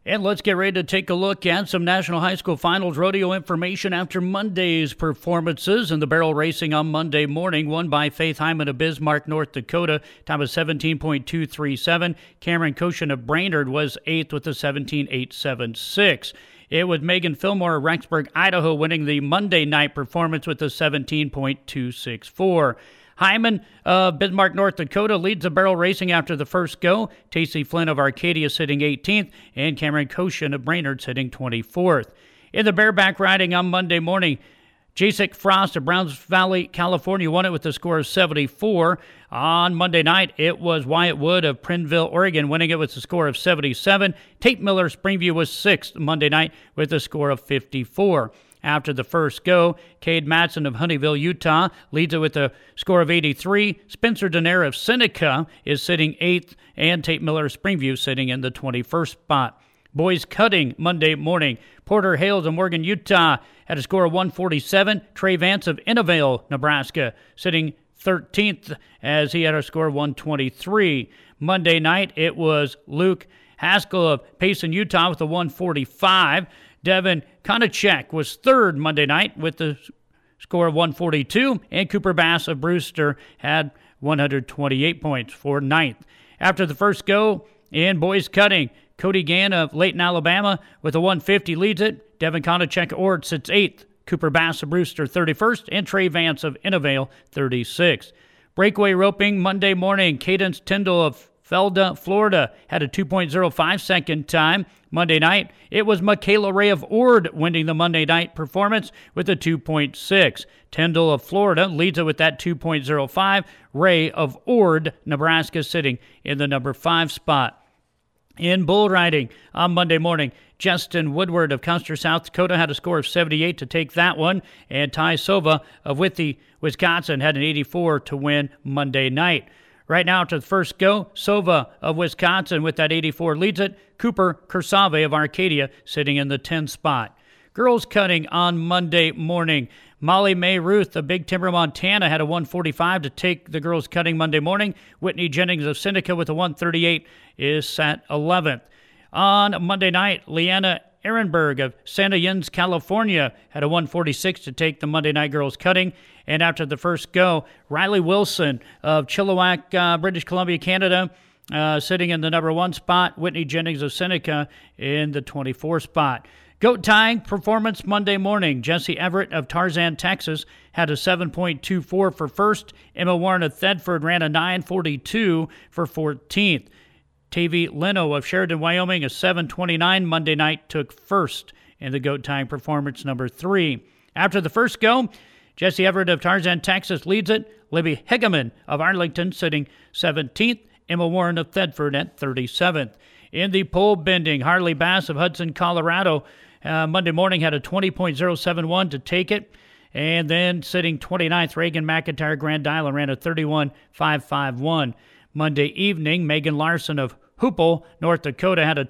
And let's get ready to take a look at some National High School Finals rodeo information after Monday's performances in the barrel racing on Monday morning. Won by Faith Hyman of Bismarck, North Dakota. Time was 17.237. Cameron Koshin of Brainerd was 8th with a 17.876. It was Megan Fillmore of Rexburg, Idaho, winning the Monday night performance with a 17.264. Hyman of Bismarck, North Dakota leads the barrel racing after the first go. Tacey Flynn of Arcadia sitting 18th, and Cameron Koshin of Brainerd sitting 24th. In the bareback riding on Monday morning, Jasek Frost of Browns Valley, California won it with a score of 74. On Monday night, it was Wyatt Wood of Prineville, Oregon, winning it with a score of 77. Tate Miller of Springview was 6th Monday night with a score of 54. After the first go, Cade Matson of Honeyville, Utah, leads it with a score of 83. Spencer Denaire of Seneca is sitting 8th, and Tate Miller of Springview sitting in the 21st spot. Boys cutting Monday morning. Porter Hales of Morgan, Utah, had a score of 147. Trey Vance of Innervale, Nebraska, sitting 13th as he had a score of 123. Monday night, it was Luke Haskell of Payson, Utah, with a 145. Devin Konachek was 3rd Monday night with the score of 142, and Cooper Bass of Brewster had 128 points for 9th. After the first go in boys cutting, Cody Gann of Layton, Alabama with a 150 leads it. Devin Konachek Ord sits 8th. Cooper Bass of Brewster 31st, and Trey Vance of Innervale 36th. Breakaway roping Monday morning, Cadence Tyndall of Felda, Florida, had a 2.05 second time. Monday night, it was Michaela Ray of Ord winning the Monday night performance with a 2.6. Tyndall of Florida leads it with that 2.05. Ray of Ord, Nebraska, sitting in the number 5 spot. In bull riding on Monday morning, Justin Woodward of Custer, South Dakota, had a score of 78 to take that one, and Ty Sova of Withee, Wisconsin, had an 84 to win Monday night. Right now, to the first go, Sova of Wisconsin with that 84 leads it. Cooper Kursave of Arcadia sitting in the 10th spot. Girls cutting on Monday morning. Molly Mae Ruth of Big Timber, Montana, had a 145 to take the girls cutting Monday morning. Whitney Jennings of Seneca with a 138 is sat 11th. On Monday night, Leanna Ehrenberg of Santa Ynez, California, had a 146 to take the Monday night girls cutting. And after the first go, Riley Wilson of Chilliwack, British Columbia, Canada, sitting in the number 1 spot. Whitney Jennings of Seneca in the 24th spot. Goat tying performance Monday morning. Jesse Everett of Tarzan, Texas, had a 7.24 for first. Emma Warren of Thedford ran a 9.42 for 14th. Tavy Leno of Sheridan, Wyoming, a 7.29 Monday night, took first in the goat tying performance number 3. After the first go, Jesse Everett of Tarzan, Texas, leads it. Libby Hegeman of Arlington sitting 17th. Emma Warren of Thedford at 37th. In the pole bending, Harley Bass of Hudson, Colorado, Monday morning had a 20.071 to take it. And then sitting 29th, Reagan McIntyre, Grand Island, ran a 31.551. Monday evening, Megan Larson of Hoople, North Dakota, had a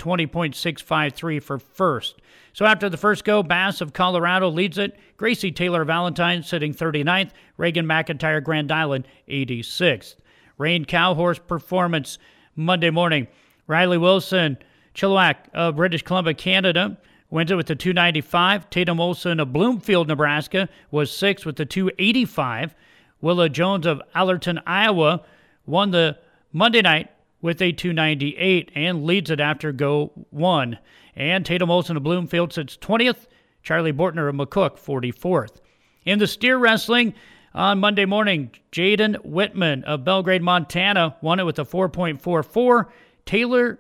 20.653 for first. So after the first go, Bass of Colorado leads it. Gracie Taylor Valentine sitting 39th. Reagan McIntyre, Grand Island, 86th. Rain Cow Horse performance Monday morning. Riley Wilson, Chilliwack of British Columbia, Canada, wins it with the 295. Tatum Olson of Bloomfield, Nebraska, was 6th with the 285. Willa Jones of Allerton, Iowa, won the Monday night with a 298 and leads it after go 1. And Tatum Olson of Bloomfield sits 20th. Charlie Bortner of McCook, 44th. In the steer wrestling on Monday morning, Jaden Whitman of Belgrade, Montana, won it with a 4.44. Taylor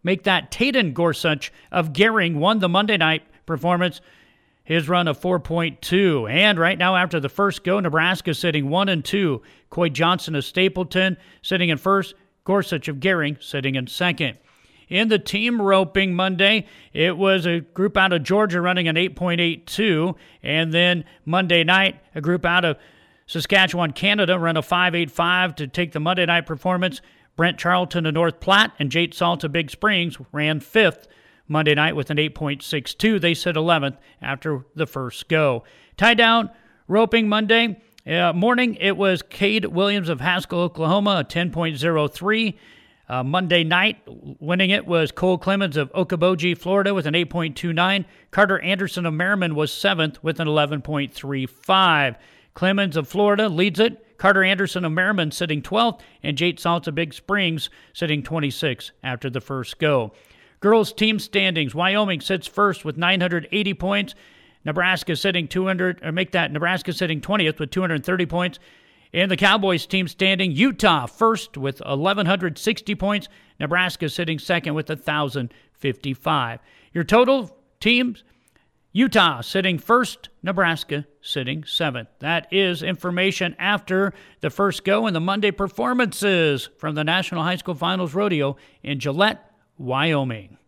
Taden Gorsuch of Gering won the Monday night performance, his run of 4.2. And right now, after the first go, Nebraska sitting 1 and 2. Coy Johnson of Stapleton sitting in first. Gorsuch of Gering sitting in second. In the team roping Monday, it was a group out of Georgia running an 8.82. And then Monday night, a group out of Saskatchewan, Canada, ran a 5.85 to take the Monday night performance. Brent Charlton of North Platte and Jate Salt of Big Springs ran 5th Monday night with an 8.62. They sit 11th after the first go. Tie down roping Monday morning, it was Cade Williams of Haskell, Oklahoma, a 10.03. Monday night, winning it was Cole Clemens of Okoboji, Florida, with an 8.29. Carter Anderson of Merriman was 7th with an 11.35. Clemens of Florida leads it. Carter Anderson of Merriman sitting 12th, and Jake Saltz of Big Springs sitting 26th after the first go. Girls team standings: Wyoming sits first with 980 points. Nebraska sitting 20th with 230 points. In the Cowboys team standing, Utah first with 1,160 points. Nebraska sitting second with 1,055. Your total teams: Utah sitting first, Nebraska sitting seventh. That is information after the first go and the Monday performances from the National High School Finals Rodeo in Gillette, Wyoming.